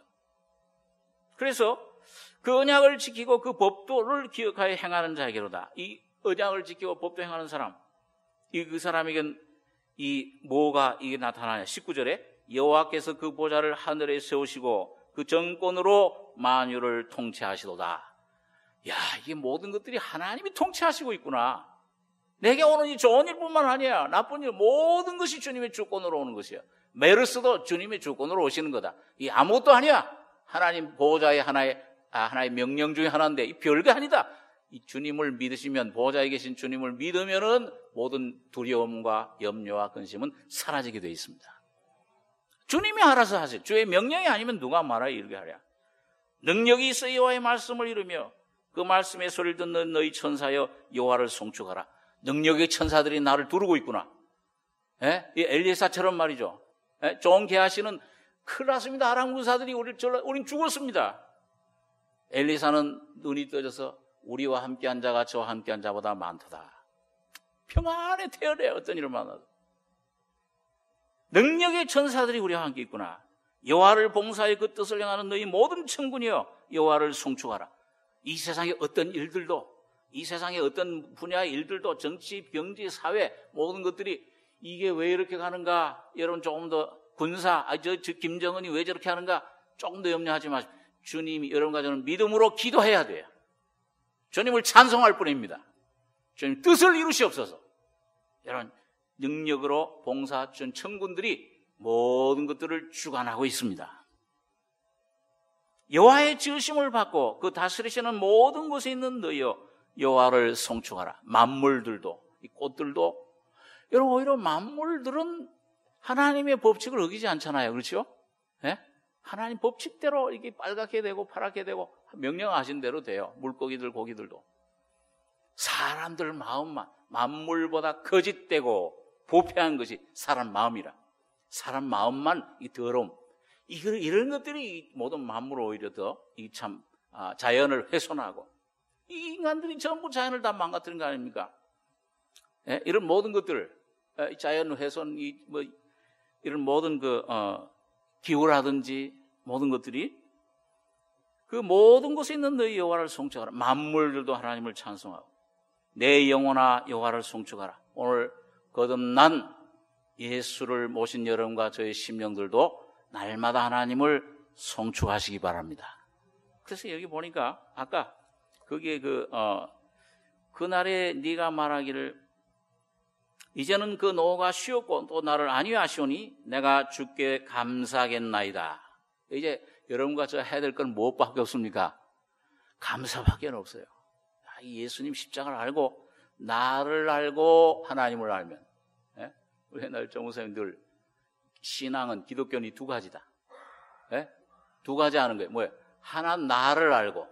그래서 그 언약을 지키고 그 법도를 기억하여 행하는 자에게로다. 이 언약을 지키고 법도 행하는 사람, 이 그 사람에겐 이 뭐가 이게 나타나냐? 십구 절에 여호와께서 그 보좌를 하늘에 세우시고 그 정권으로 만유를 통치하시도다. 야, 이게 모든 것들이 하나님이 통치하시고 있구나. 내게 오는 이 좋은 일뿐만 아니야. 나쁜 일, 모든 것이 주님의 주권으로 오는 것이야. 메르스도 주님의 주권으로 오시는 거다. 이 아무것도 아니야. 하나님 보호자의 하나의 아, 하나의 명령 중에 하나인데 이 별게 아니다. 이 주님을 믿으시면, 보호자에 계신 주님을 믿으면은 모든 두려움과 염려와 근심은 사라지게 되어 있습니다. 주님이 알아서 하세요. 주의 명령이 아니면 누가 말하여 이르게 하랴. 능력이 있어 여호와의 말씀을 이루며 그 말씀의 소리를 듣는 너희 천사여 여호와를 송축하라. 능력의 천사들이 나를 두르고 있구나. 예? 이 엘리사처럼 말이죠. 예? 존 게하시는 큰일 났습니다. 아람 군사들이 우리, 우린 죽었습니다. 엘리사는 눈이 떠져서 우리와 함께한 자가 저와 함께한 자보다 많도다. 평안에 태어나요. 어떤 일을 만나도. 능력의 천사들이 우리와 함께 있구나. 여호와를 봉사하여 그 뜻을 행하는 너희 모든 천군이여 여호와를 송축하라. 이 세상의 어떤 일들도, 이 세상의 어떤 분야의 일들도, 정치, 경제, 사회 모든 것들이 이게 왜 이렇게 가는가, 여러분 조금 더 군사, 아, 저, 저 김정은이 왜 저렇게 하는가 조금 더 염려하지 마십시오. 주님이 여러분과 저는 믿음으로 기도해야 돼요. 주님을 찬송할 뿐입니다. 주님 뜻을 이루시옵소서. 여러분 능력으로 봉사 전 천군들이 모든 것들을 주관하고 있습니다. 여호와의 지으심을 받고 그 다스리시는 모든 곳에 있는 너희여 여호와를 송축하라. 만물들도, 이 꽃들도, 여러분 오히려 만물들은 하나님의 법칙을 어기지 않잖아요. 그렇죠? 네? 하나님 법칙대로 이게 빨갛게 되고 파랗게 되고 명령하신 대로 돼요. 물고기들, 고기들도. 사람들 마음만 만물보다 거짓되고 부패한 것이 사람 마음이라. 사람 마음만 이 더러움. 이런 것들이 모든 만물을 오히려 더 이 참 아, 자연을 훼손하고, 이 인간들이 전부 자연을 다 망가뜨린 거 아닙니까? 예? 이런 모든 것들, 예? 자연 훼손, 이 뭐 이런 모든 그 어, 기후라든지 모든 것들이 그 모든 곳에 있는 너희 여호와를 송축하라. 만물들도 하나님을 찬송하고 내 영혼아 여호와를 송축하라. 오늘 거듭난 예수를 모신 여러분과 저의 심령들도 날마다 하나님을 송축하시기 바랍니다. 그래서 여기 보니까 아까 거기에 그 어, 그날에 네가 말하기를 이제는 그 노가 쉬었고 또 나를 안위하시오니 내가 주께 감사하겠나이다. 이제 여러분과 저 해야 될 건 무엇밖에 없습니까? 감사밖에 없어요. 이 예수님 십자가를 알고 나를 알고 하나님을 알면, 예? 우리 옛날 정우사님 늘 신앙은 기독교는 두 가지다. 예? 두 가지 하는 거예요. 뭐예요? 하나 나를 알고,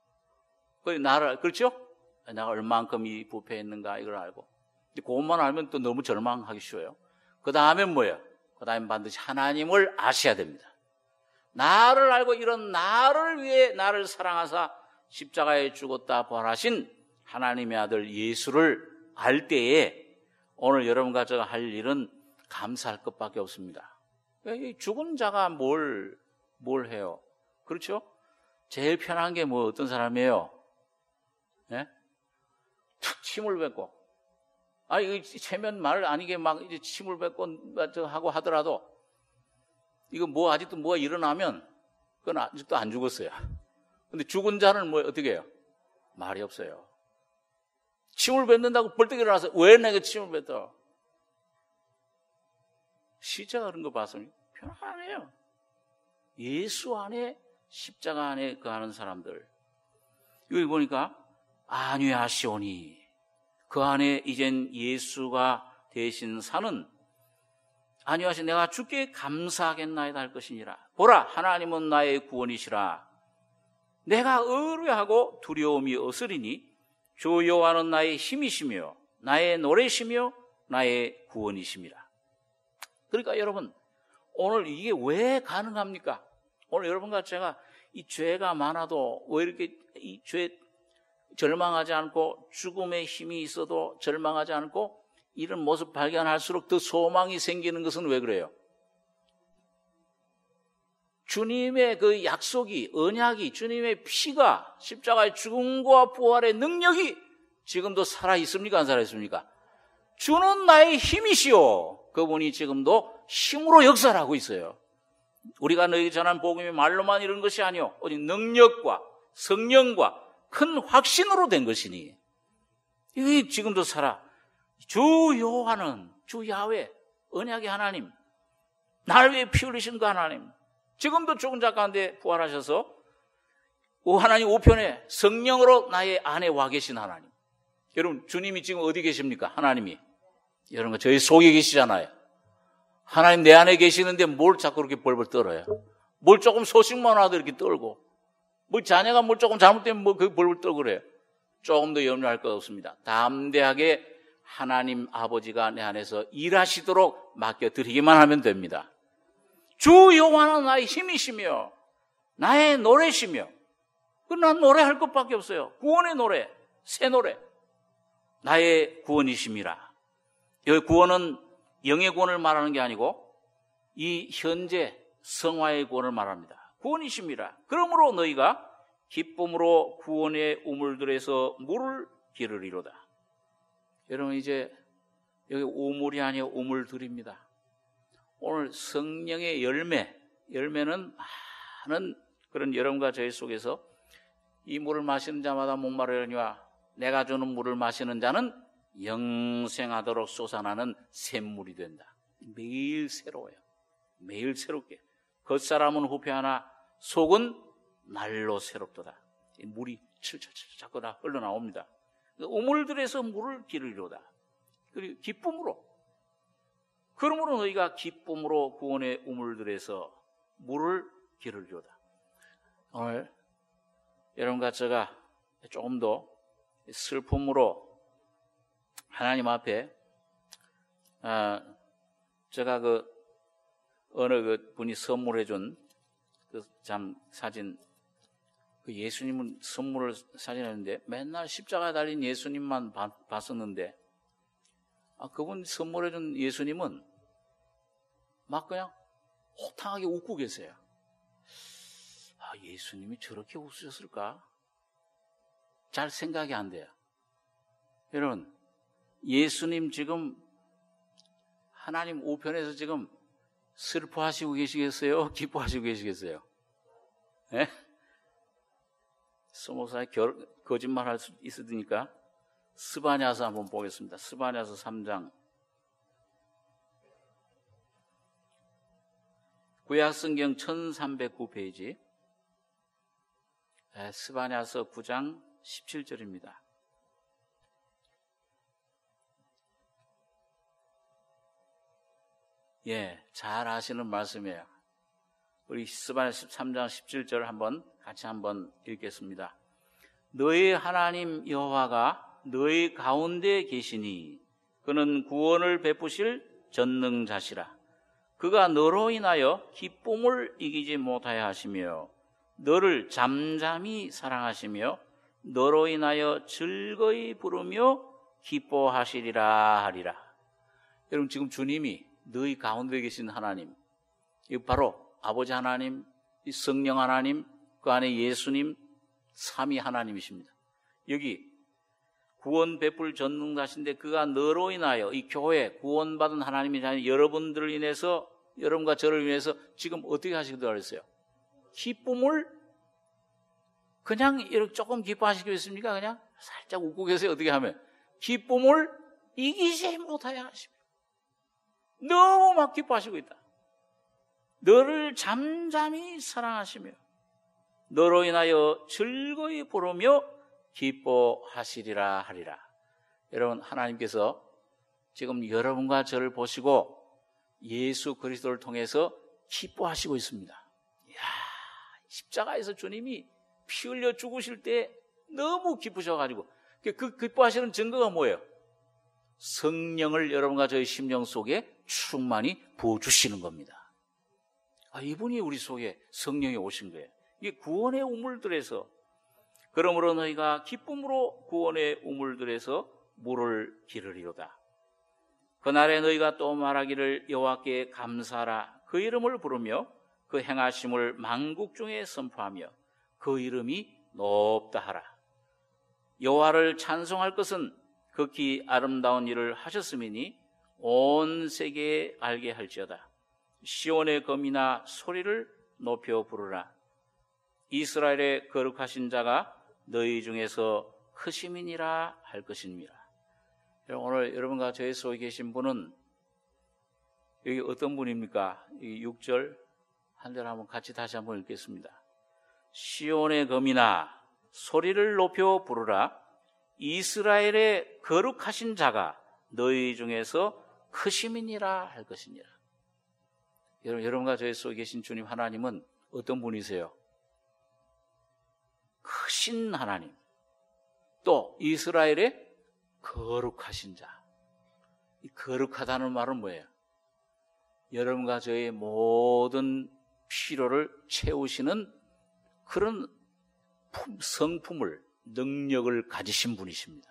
그 나를 그렇죠? 내가 얼만큼 이 부패했는가 이걸 알고. 그것만 알면 또 너무 절망하기 쉬워요. 그 다음에 뭐예요? 그 다음에 반드시 하나님을 아셔야 됩니다. 나를 알고 이런 나를 위해 나를 사랑하사 십자가에 죽었다 부활하신 하나님의 아들 예수를 알 때에 오늘 여러분과 제가 할 일은 감사할 것밖에 없습니다. 죽은 자가 뭘, 뭘 해요? 그렇죠? 제일 편한 게 뭐 어떤 사람이에요? 예? 툭 침을 뱉고, 아, 이거 체면 말 아니게 막 이제 침을 뱉고 하고 하더라도 이거 뭐 아직도 뭐가 일어나면 그건 아직도 안 죽었어요. 근데 죽은 자는 뭐 어떻게 해요? 말이 없어요. 침을 뱉는다고 벌떡 일어나서 왜 내가 침을 뱉어? 시체가 그런 거 봤으면 편안해요. 예수 안에 십자가 안에 거하는 사람들. 여기 보니까 안위하시오니 그 안에 이젠 예수가 대신 사는 안위하시 내가 주께 감사하겠나이다 할 것이니라. 보라 하나님은 나의 구원이시라. 내가 의뢰하고 두려움이 없으리니 주 여호와는 나의 힘이시며 나의 노래시며 나의 구원이심이라. 그러니까 여러분 오늘 이게 왜 가능합니까? 오늘 여러분과 제가 이 죄가 많아도 왜 이렇게 이 죄 절망하지 않고 죽음의 힘이 있어도 절망하지 않고 이런 모습 발견할수록 더 소망이 생기는 것은 왜 그래요? 주님의 그 약속이, 언약이, 주님의 피가 십자가의 죽음과 부활의 능력이 지금도 살아있습니까? 안 살아있습니까? 주는 나의 힘이시오. 그분이 지금도 힘으로 역사를 하고 있어요. 우리가 너희에게 전한 복음이 말로만 이런 것이 아니오 오직 능력과 성령과 큰 확신으로 된 것이니 이게 지금도 살아. 주 여호와는 주 야훼 언약의 하나님, 나를 위해 피 흘리신 그 하나님, 지금도 죽은 자 가운데 부활하셔서 오 하나님 우편에 성령으로 나의 안에 와 계신 하나님. 여러분 주님이 지금 어디 계십니까? 하나님이 여러분 저희 속에 계시잖아요. 하나님 내 안에 계시는데 뭘 자꾸 그렇게 벌벌 떨어요? 뭘 조금 소식만 와도 이렇게 떨고, 뭐 자녀가 뭘 조금 잘못되면 뭐 그 벌벌 떨고 그래요. 조금 더 염려할 것 없습니다. 담대하게 하나님 아버지가 내 안에서 일하시도록 맡겨드리기만 하면 됩니다. 주 여호와는 나의 힘이시며 나의 노래시며, 난 노래할 것밖에 없어요. 구원의 노래, 새 노래. 나의 구원이심이라. 여기 구원은 영의 구원을 말하는 게 아니고 이 현재 성화의 구원을 말합니다. 구원이심이라. 그러므로 너희가 기쁨으로 구원의 우물들에서 물을 기르리로다. 여러분, 이제 여기 우물이 아니고 우물들입니다. 오늘 성령의 열매, 열매는 많은 그런 여러분과 저희 속에서 이 물을 마시는 자마다 목마르려니와 내가 주는 물을 마시는 자는 영생하도록 솟아나는 샘물이 된다. 매일 새로워요. 매일 새롭게. 겉사람은 후패하나 속은 날로 새롭도다. 물이 칠칠칠 자꾸 다 흘러나옵니다. 우물들에서 물을 기르리로다. 그리고 기쁨으로. 그러므로 너희가 기쁨으로 구원의 우물들에서 물을 기르리로다. 오늘 여러분과 제가 조금 더 슬픔으로 하나님 앞에, 아, 제가 그 어느 그 분이 선물해 준 그 참 사진, 그 예수님은 선물을 사진했는데 맨날 십자가에 달린 예수님만 봐, 봤었는데, 아, 그분 선물해 준 예수님은 막 그냥 호탕하게 웃고 계세요. 아, 예수님이 저렇게 웃으셨을까? 잘 생각이 안 돼요. 여러분, 예수님 지금 하나님 우편에서 지금 슬퍼하시고 계시겠어요? 기뻐하시고 계시겠어요? 예? 스모사에 거짓말 할 수 있으니까 스바냐서 한번 보겠습니다. 스바냐서 삼 장. 구약성경 천삼백구 페이지. 예, 스바냐서 구 장 십칠 절입니다. 예, 잘 아시는 말씀이에요. 우리 스바냐서 삼 장 십칠 절 한번 같이 한번 읽겠습니다. 너희 하나님 여호와가 너희 가운데 계시니 그는 구원을 베푸실 전능자시라. 그가 너로 인하여 기쁨을 이기지 못하여 하시며 너를 잠잠히 사랑하시며 너로 인하여 즐거이 부르며 기뻐하시리라 하리라. 여러분, 지금 주님이 너희 가운데 계신 하나님, 이 바로 아버지 하나님, 이 성령 하나님, 그 안에 예수님, 삼위 하나님이십니다. 여기 구원 베풀 전능자신데 그가 너로 인하여, 이 교회 구원받은 하나님이 자녀 여러분들을 인해서, 여러분과 저를 위해서 지금 어떻게 하시기도 하셨어요? 기쁨을 그냥 이렇게 조금 기뻐하시겠습니까? 그냥 살짝 웃고 계세요. 어떻게 하면? 기쁨을 이기지 못하여 하시며 너무 막 기뻐하시고 있다. 너를 잠잠히 사랑하시며 너로 인하여 즐거이 부르며 기뻐하시리라 하리라. 여러분, 하나님께서 지금 여러분과 저를 보시고 예수 그리스도를 통해서 기뻐하시고 있습니다. 이야, 십자가에서 주님이 피 흘려 죽으실 때 너무 기쁘셔가지고, 그 기뻐하시는 증거가 뭐예요? 성령을 여러분과 저희 심령 속에 충만히 부어주시는 겁니다. 아, 이분이 우리 속에 성령이 오신 거예요. 이게 구원의 우물들에서, 그러므로 너희가 기쁨으로 구원의 우물들에서 물을 기르리로다. 그날에 너희가 또 말하기를 여호와께 감사하라. 그 이름을 부르며 그 행하심을 만국 중에 선포하며 그 이름이 높다 하라. 여호와를 찬송할 것은 극히 아름다운 일을 하셨음이니 온 세계에 알게 할지어다. 시온의 검이나 소리를 높여 부르라. 이스라엘의 거룩하신 자가 너희 중에서 크심이니라 할 것입니다. 오늘 여러분과 저희 속에 계신 분은 여기 어떤 분입니까? 이 육 절 한 절 한번 같이 다시 한번 읽겠습니다. 시온의 검이나 소리를 높여 부르라. 이스라엘의 거룩하신 자가 너희 중에서 크심이니라 할 것이니라. 여러분, 여러분과 저희 속에 계신 주님 하나님은 어떤 분이세요? 크신 하나님, 또 이스라엘의 거룩하신 자. 이 거룩하다는 말은 뭐예요? 여러분과 저의 모든 필요를 채우시는 그런 성품을, 능력을 가지신 분이십니다.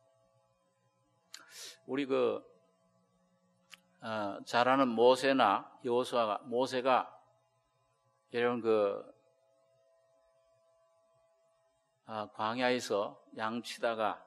우리 그 어, 잘 아는 모세나 여호수아가, 모세가 여러분 그 아, 광야에서 양치다가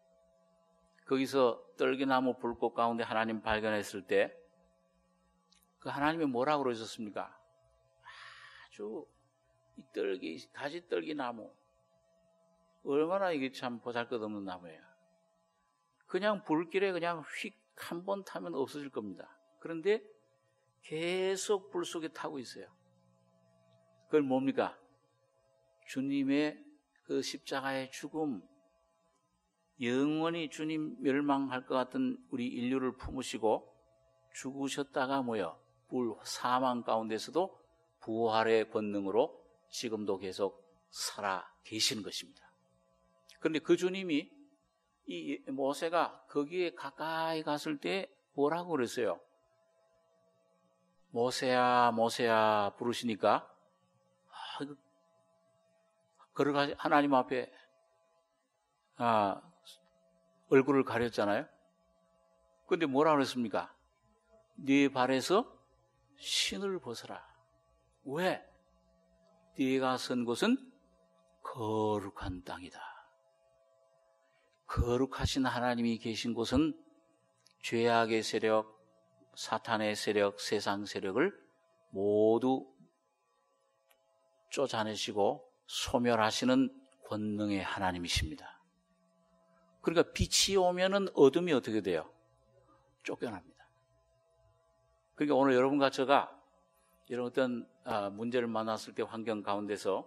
거기서 떨기나무 불꽃 가운데 하나님 발견했을 때 그 하나님이 뭐라고 그러셨습니까? 아주 이 떨기, 가지 떨기나무 얼마나 이게 참 보잘것없는 나무예요. 그냥 불길에 그냥 휙 한 번 타면 없어질 겁니다. 그런데 계속 불 속에 타고 있어요. 그건 뭡니까? 주님의 그 십자가의 죽음, 영원히 주님 멸망할 것 같은 우리 인류를 품으시고 죽으셨다가 뭐요? 불, 사망 가운데서도 부활의 권능으로 지금도 계속 살아 계시는 것입니다. 그런데 그 주님이 이 모세가 거기에 가까이 갔을 때 뭐라고 그랬어요? 모세야, 모세야 부르시니까 아, 걸어가 하나님 앞에 아, 얼굴을 가렸잖아요. 그런데 뭐라고 그랬습니까? 네 발에서 신을 벗어라. 왜? 네가 선 곳은 거룩한 땅이다. 거룩하신 하나님이 계신 곳은 죄악의 세력, 사탄의 세력, 세상 세력을 모두 쫓아내시고 소멸하시는 권능의 하나님이십니다. 그러니까 빛이 오면은 어둠이 어떻게 돼요? 쫓겨납니다. 그러니까 오늘 여러분과 제가 이런 어떤 문제를 만났을 때 환경 가운데서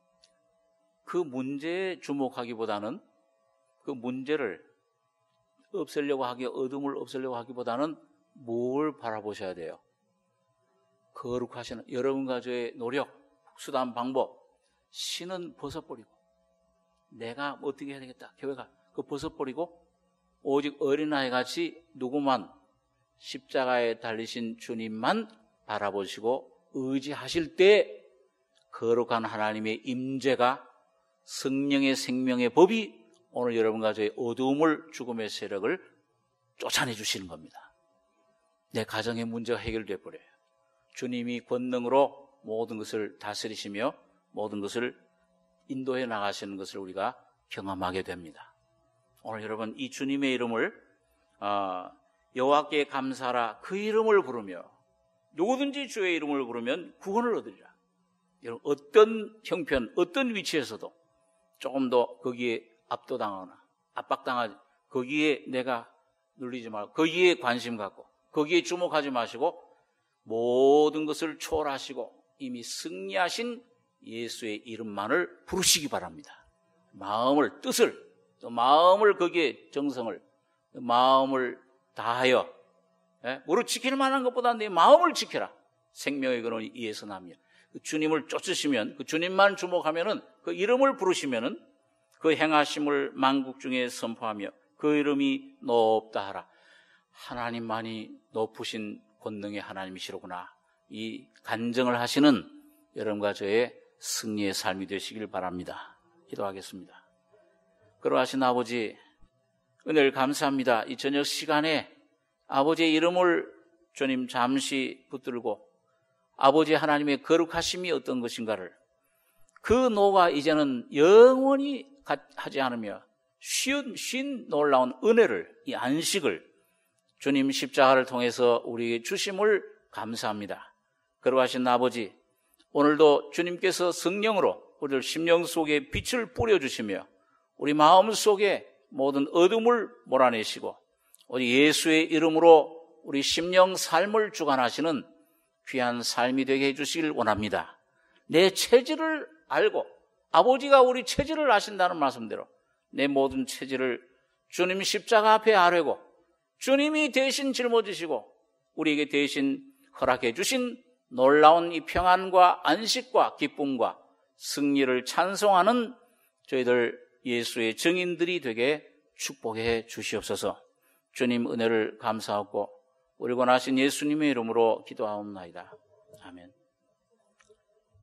그 문제에 주목하기보다는 그 문제를 없애려고 하기, 어둠을 없애려고 하기보다는 뭘 바라보셔야 돼요? 거룩하시는 여러분과 저의 노력, 수단, 방법, 신은 벗어버리고 내가 어떻게 해야 되겠다. 교회가 그 벗어버리고 오직 어린아이 같이 누구만 십자가에 달리신 주님만 바라보시고 의지하실 때 거룩한 하나님의 임재가 성령의 생명의 법이 오늘 여러분과 저의 어두움을, 죽음의 세력을 쫓아내 주시는 겁니다. 내 가정의 문제가 해결돼 버려요. 주님이 권능으로 모든 것을 다스리시며 모든 것을 인도해 나가시는 것을 우리가 경험하게 됩니다. 오늘 여러분 이 주님의 이름을 어, 여호와께 감사하라 그 이름을 부르며 누구든지 주의 이름을 부르면 구원을 얻으리라. 여러분 어떤 형편, 어떤 위치에서도 조금 더 거기에 압도당하거나 압박당하지 거기에 내가 눌리지 말고 거기에 관심 갖고 거기에 주목하지 마시고 모든 것을 초월하시고 이미 승리하신 예수의 이름만을 부르시기 바랍니다. 마음을, 뜻을, 또 마음을 거기에 정성을, 마음을 다하여 예? 무릇 지킬 만한 것보다 내 마음을 지켜라. 생명의 근원이 이에서 나며 그 주님을 쫓으시면 그 주님만 주목하면은 그 이름을 부르시면은 그 행하심을 만국 중에 선포하며 그 이름이 높다 하라. 하나님만이 높으신 권능의 하나님이시로구나. 이 간증을 하시는 여러분과 저의 승리의 삶이 되시길 바랍니다. 기도하겠습니다. 그러하신 아버지 은혜를 감사합니다. 이 저녁 시간에 아버지의 이름을 주님 잠시 붙들고 아버지 하나님의 거룩하심이 어떤 것인가를 그 노가 이제는 영원히 하지 않으며 쉬운, 쉰 놀라운 은혜를 이 안식을 주님 십자가를 통해서 우리에게 주심을 감사합니다. 그러하신 아버지 오늘도 주님께서 성령으로 우리들 심령 속에 빛을 뿌려주시며 우리 마음 속에 모든 어둠을 몰아내시고 우리 예수의 이름으로 우리 심령 삶을 주관하시는 귀한 삶이 되게 해주시길 원합니다. 내 체질을 알고 아버지가 우리 체질을 아신다는 말씀대로 내 모든 체질을 주님 십자가 앞에 아뢰고 주님이 대신 짊어지시고 우리에게 대신 허락해 주신 놀라운 이 평안과 안식과 기쁨과 승리를 찬송하는 저희들 예수의 증인들이 되게 축복해 주시옵소서. 주님 은혜를 감사하고 우리 권하신 예수님의 이름으로 기도하옵나이다. 아멘.